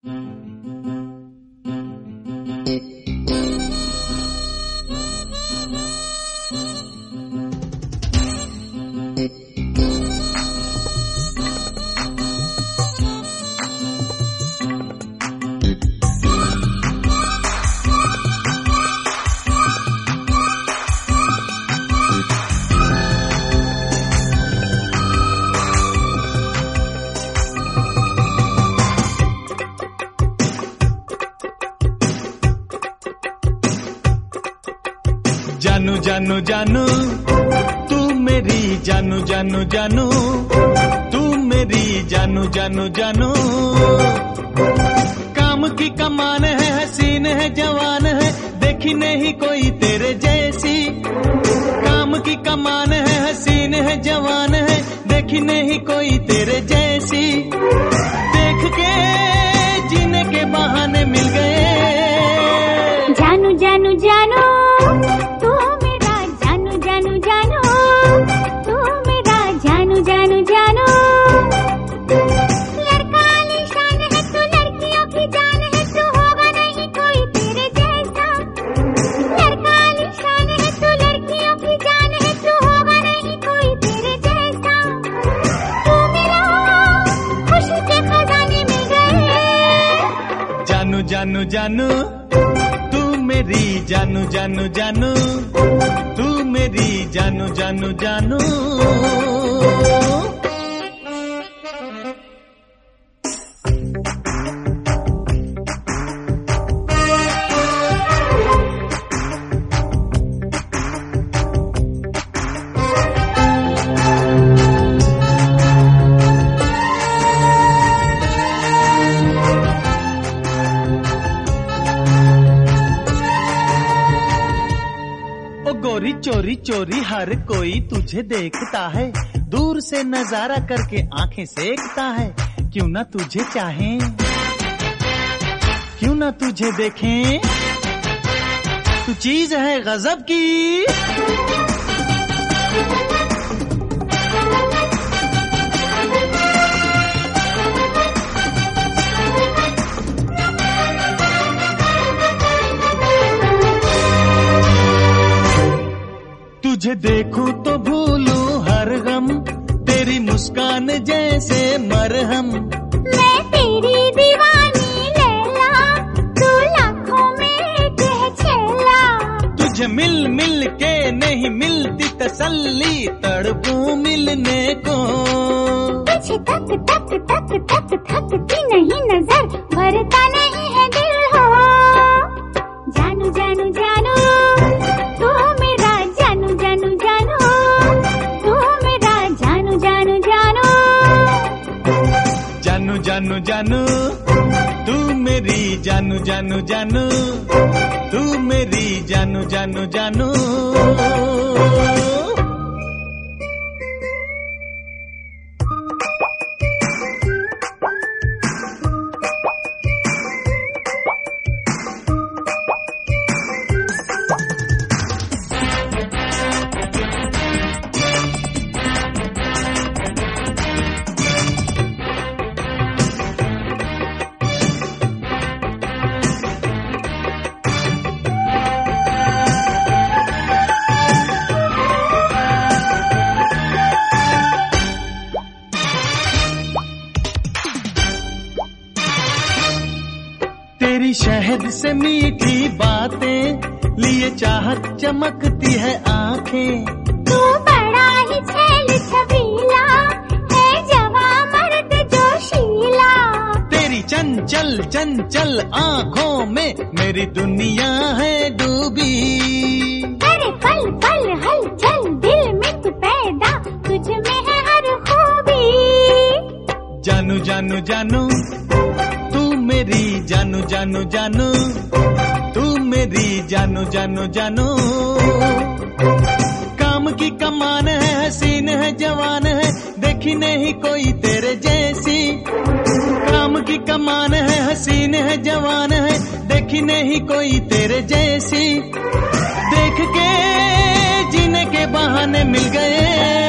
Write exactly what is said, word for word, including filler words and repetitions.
जानू जानू जानू तू मेरी जानू जानू जानू तू मेरी जानू जानू जानू। काम की कमान है, हसीन है, जवान है, देखी नहीं कोई तेरे जैसी। काम की कमान है, हसीन है, जवान है, देखी नहीं कोई तेरे जैसी। देख के जीने के बहाने मिल गए। जानू जानू जानू तू मेरा जानू जानू जानू, तू मेरा जानू जानू जानू। लड़का आलीशान है तू, लड़कियों की जान है तू, होगा नहीं कोई तेरे जैसा। लड़का आलीशान है तू, लड़कियों की जान है तू, होगा नहीं कोई तेरे जैसा। तू मेरा खुशी के खजाने मिल गए। जानू जानू जानू तू मेरी जानू जानू जानू, तू मेरी जानू जानू जानू। गोरी चोरी चोरी हर कोई तुझे देखता है, दूर से नजारा करके आंखें सेकता है। क्यों ना तुझे चाहें, क्यों ना तुझे देखें, तू चीज है गजब की। तुझे देखूं तो भूलूं हर गम, तेरी मुस्कान जैसे मरहम। मैं तेरी दीवानी लैला, तू लाखों में एक है छैला। तुझे मिल मिल के नहीं मिलती तसल्ली, तड़पूं मिलने को। तुझे तक तक तक तक थकती नहीं नजर, भरता नहीं है दिल हो। जानू जानू जानू तू मेरा जानू जानू जानू, तू मेरा जानू जानू जानू। जानू जानू जानू तू मेरी जानू जानू जानू, तू मेरी जानू जानू जानू। तेरी शहद से मीठी बातें लिए चाहत चमकती है आंखें। तू बड़ा ही छैल छबीला है, जवां मर्द जोशीला। तेरी चंचल चंचल आंखों में मेरी दुनिया है डूबी। अरे पल पल हलचल दिल में तू पैदा, तुझ में है हर खूबी। जानू जानू जानू तू मेरी जानू जानू जानू, तू मेरी जानू जानू जानू। काम की कमान है, हसीन है, जवान है, देखी नहीं कोई तेरे जैसी। काम की कमान है, हसीन है, जवान है, देखी नहीं कोई तेरे जैसी। देख के जीने के बहाने मिल गए।